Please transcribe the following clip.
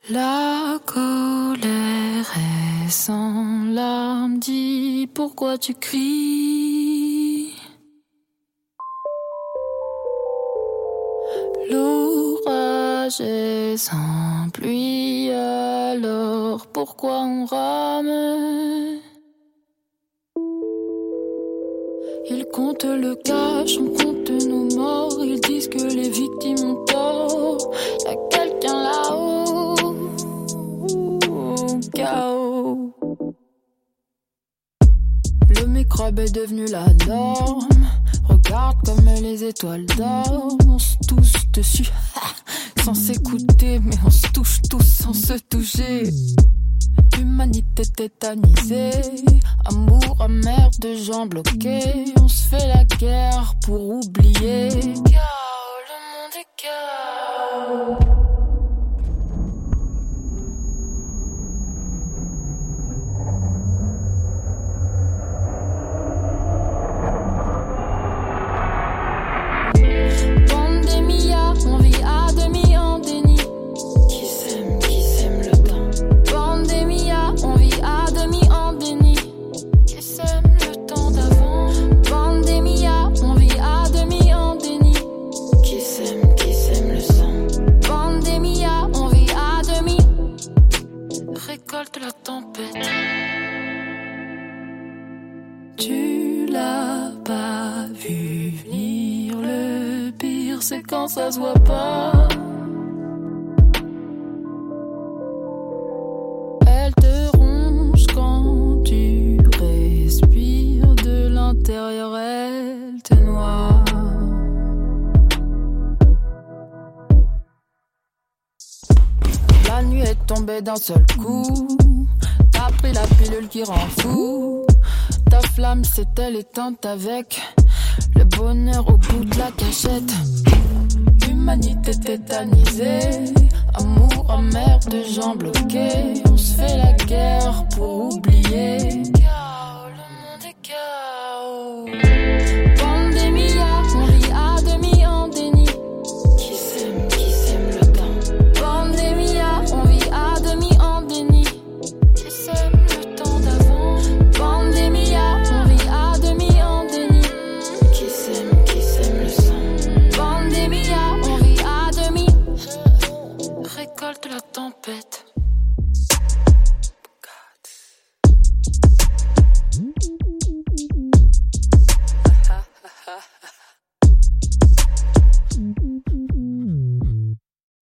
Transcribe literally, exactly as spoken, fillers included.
La colère est sans larmes, dis pourquoi tu cries. L'orage est sans pluie, alors pourquoi on rame? Ils comptent le cash, on compte nos morts. Ils disent que les victimes ont tort. Y'a quelqu'un là-haut, chaos. Le microbe est devenu la norme. Regarde comme les étoiles dorment. On se touche dessus, sans s'écouter. Mais on se touche tous sans se toucher. Humanité tétanisée, amour amer de gens bloqués. On se fait la guerre pour oublier. Chaos, le monde est chaos. Pandémia, on vit à demi en déni. Qui s'aime, qui s'aime le temps. Pandémia, on vit à demi en déni. Qui s'aime le temps d'avant. Pandémia, on vit à demi en déni. Qui s'aime, qui s'aime le sang. Pandémia, on vit à demi. Récolte la tempête. Tu l'as pas vu venir, le pire c'est quand ça se voit pas. Elle te ronge quand tu respires, de l'intérieur elle te noie. La nuit est tombée d'un seul coup, t'as pris la pilule qui rend fou. Ta flamme s'est-elle éteinte avec le bonheur au bout de la cachette. Humanité tétanisée, amour amer de gens bloqués. On se fait la guerre pour oublier. Chaos, le monde est chaos. Pandémia, on vit à demi en déni. Qui s'aime, qui s'aime le temps. Pandémia, on vit à demi en déni. Qui s'aime le temps d'avant. Pandémia, on vit à demi en déni. Qui s'aime, qui s'aime le sang. Pandémia, on vit à demi. Récolte la tempête.